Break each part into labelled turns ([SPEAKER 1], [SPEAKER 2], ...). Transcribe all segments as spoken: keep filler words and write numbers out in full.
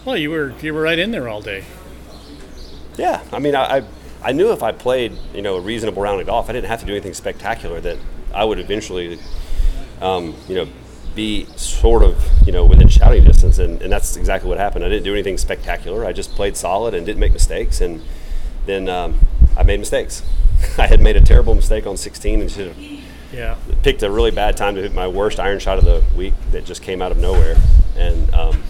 [SPEAKER 1] Well, you were you were right in there all day.
[SPEAKER 2] Yeah, I mean, I, I I knew if I played, you know, a reasonable round of golf, I didn't have to do anything spectacular, that I would eventually, um, you know, be sort of, you know, within shouting distance, and, and that's exactly what happened. I didn't do anything spectacular. I just played solid and didn't make mistakes, and then um, I made mistakes. I had made a terrible mistake on sixteen and should have
[SPEAKER 1] yeah.
[SPEAKER 2] picked a really bad time to hit my worst iron shot of the week that just came out of nowhere, and um,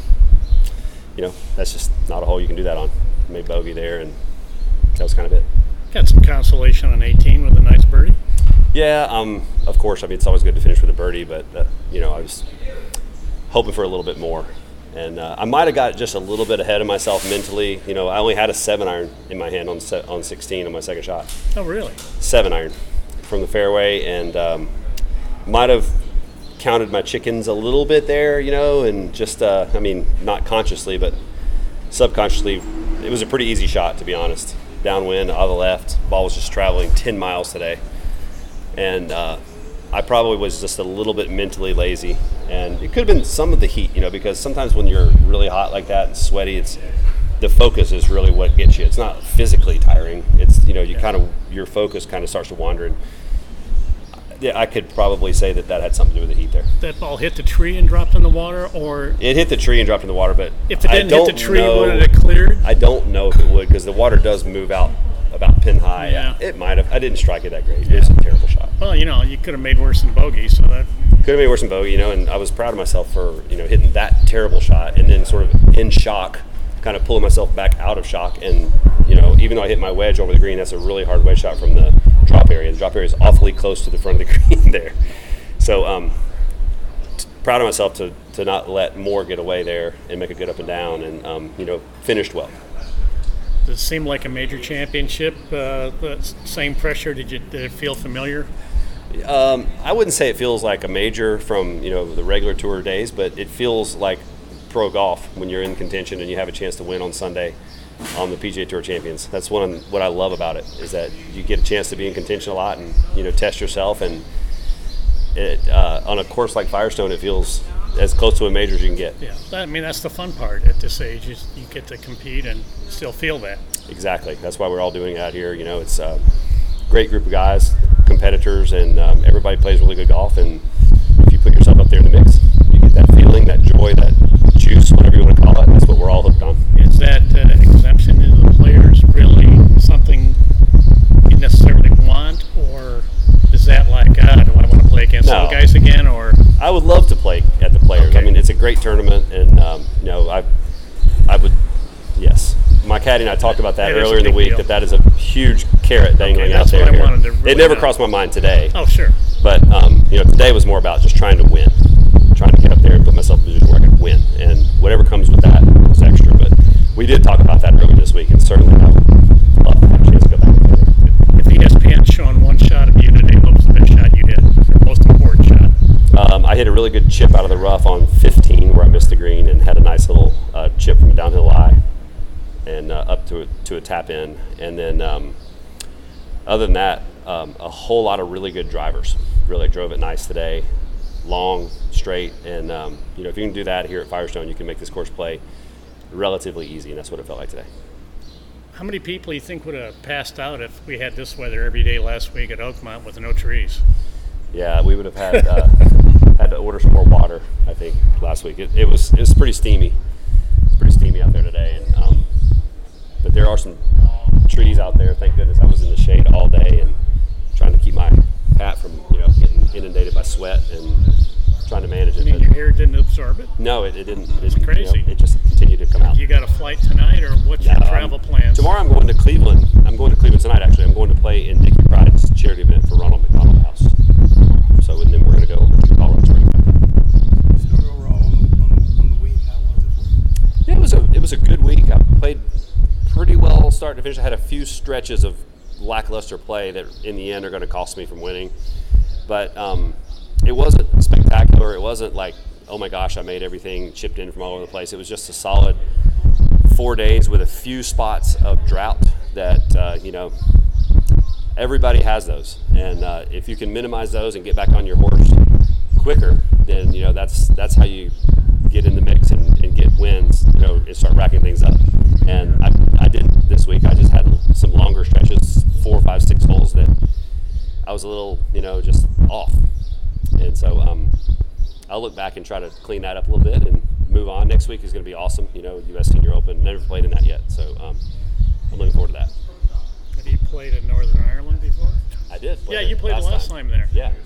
[SPEAKER 2] you know, that's just not a hole you can do that on. I made bogey there, and that was kind of it.
[SPEAKER 1] Got some consolation on eighteen with a nice birdie.
[SPEAKER 2] Yeah, um, of course. I mean, it's always good to finish with a birdie, but uh, you know, I was hoping for a little bit more, and uh, I might have got just a little bit ahead of myself mentally. You know, I only had a seven iron in my hand on se- on sixteen on my second shot.
[SPEAKER 1] Oh, really?
[SPEAKER 2] Seven iron from the fairway, and um, might have counted my chickens a little bit there. You know, and just uh, I mean, not consciously, but subconsciously, it was a pretty easy shot, to be honest. Downwind, out of the left, ball was just traveling ten miles today. And uh, I probably was just a little bit mentally lazy. And it could have been some of the heat, you know, because sometimes when you're really hot like that and sweaty, it's the focus is really what gets you. It's not physically tiring. It's, you know, you kind of, your focus kind of starts to wander. And yeah, I could probably say that that had something to do with the heat there.
[SPEAKER 1] That ball hit the tree and dropped in the water, or?
[SPEAKER 2] It hit the tree and dropped in the water, but
[SPEAKER 1] if it didn't
[SPEAKER 2] I don't
[SPEAKER 1] hit the tree,
[SPEAKER 2] know,
[SPEAKER 1] would it have cleared?
[SPEAKER 2] I don't know if it would, because the water does move out about pin high.
[SPEAKER 1] Yeah.
[SPEAKER 2] It might have. I didn't strike it that great.
[SPEAKER 1] Yeah.
[SPEAKER 2] It was a terrible shot.
[SPEAKER 1] Well, you know, you could have made worse than bogey, so that
[SPEAKER 2] could have made worse than bogey, you know. And I was proud of myself for, you know, hitting that terrible shot, and then sort of in shock, kind of pulling myself back out of shock. And you know, even though I hit my wedge over the green, that's a really hard wedge shot from the drop area. The drop area is awfully close to the front of the green there. So, um, t- proud of myself to to not let more get away there and make a good up and down, and um, you know, finished well.
[SPEAKER 1] Does it seem like a major championship? Uh, the same pressure? Did you did it feel familiar?
[SPEAKER 2] Um, I wouldn't say it feels like a major from, you know, the regular tour days, but it feels like pro golf when you're in contention and you have a chance to win on Sunday on the P G A Tour Champions. That's one of what I love about it, is that you get a chance to be in contention a lot and, you know, test yourself. And it uh, on a course like Firestone, it feels as close to a major as you can get.
[SPEAKER 1] Yeah, I mean, that's the fun part at this age, is you get to compete and still feel that.
[SPEAKER 2] Exactly. That's why we're all doing it out here. You know, it's a great group of guys, competitors, and um, everybody plays really good golf. And if you put yourself up there in the mix, you get that feeling, that joy, that juice, whatever you want to call it. That's what we're all hooked on.
[SPEAKER 1] Is that uh, exemption to the players really something you necessarily want, or is that like, ah, do I want to play against
[SPEAKER 2] No.
[SPEAKER 1] the guys again? Or
[SPEAKER 2] I would love to play at the Players.
[SPEAKER 1] Okay.
[SPEAKER 2] I mean, it's a great tournament, and um, you know, I, I would, yes. My caddy and I talked about that
[SPEAKER 1] It is a
[SPEAKER 2] earlier in the
[SPEAKER 1] big
[SPEAKER 2] week.
[SPEAKER 1] deal.
[SPEAKER 2] That that is a huge carrot dangling
[SPEAKER 1] Okay,
[SPEAKER 2] out
[SPEAKER 1] that's
[SPEAKER 2] there.
[SPEAKER 1] what I
[SPEAKER 2] here.
[SPEAKER 1] wanted to really
[SPEAKER 2] it never
[SPEAKER 1] know.
[SPEAKER 2] crossed my mind today.
[SPEAKER 1] oh, sure.
[SPEAKER 2] But um, you know, today was more about just trying to win, trying to get up there and put myself in a position where I could win, and whatever comes with that was extra. But we did talk about that earlier this week, and certainly I would love to have a chance to go back and play there.
[SPEAKER 1] If E S P N's showing one shot of you today, what was the best shot you hit, or most important shot?
[SPEAKER 2] Um, I hit a really good chip out of the rough on fifteen, where I missed the green, and had a nice little uh, chip from a downhill lie, and uh, up to a, to a tap in. And then um, other than that, um, a whole lot of really good drivers. Really drove it nice today, long, straight, and um, you know, if you can do that here at Firestone, you can make this course play relatively easy, and that's what it felt like today.
[SPEAKER 1] How many people you think would have passed out if we had this weather every day last week at Oakmont with no trees?
[SPEAKER 2] Yeah, we would have had uh, had to order some more water, I think, last week. It, it was it was pretty steamy. It's pretty steamy out there today, and um, but there are some trees out there. Thank goodness I was in the shade all day and trying to keep my hat from, you know, getting inundated by sweat and trying to manage it.
[SPEAKER 1] I mean,
[SPEAKER 2] But
[SPEAKER 1] your hair didn't absorb it?
[SPEAKER 2] no, it, it didn't. It,
[SPEAKER 1] It's
[SPEAKER 2] you know,
[SPEAKER 1] crazy.
[SPEAKER 2] it just continued to come out.
[SPEAKER 1] You got a flight tonight, or what's your
[SPEAKER 2] Um,
[SPEAKER 1] travel plans?
[SPEAKER 2] Tomorrow I'm going to Cleveland. I'm going to Cleveland tonight, actually. I'm going to play in Dickie Pride's charity event for Ronald McDonald House. So, and then we're going to go over to Colorado Springs.
[SPEAKER 3] So overall on the, on the, on the week, how was it for you?
[SPEAKER 2] Yeah, it was a it was a good week. I played pretty well start to finish. I had a few stretches of lackluster play that in the end are going to cost me from winning. But um, it wasn't spectacular. It wasn't like, oh my gosh, I made everything chipped in from all over the place. It was just a solid four days with a few spots of drought that, uh, you know, everybody has those. And uh, if you can minimize those and get back on your horse quicker, then, you know, that's that's how you get in the mix and, and get wins, you know, and start racking things up. And I, I didn't this week. I just had some longer stretches, four, five, six holes that I was a little, you know, just off. And so um, I'll look back and try to clean that up a little bit and move on. Next week is going to be awesome. You know, U S Senior Open. Never played in that yet, so um, I'm looking forward to that.
[SPEAKER 1] Have you played in Northern Ireland before?
[SPEAKER 2] I did. play
[SPEAKER 1] Yeah,
[SPEAKER 2] there
[SPEAKER 1] you played the last time there.
[SPEAKER 2] Yeah.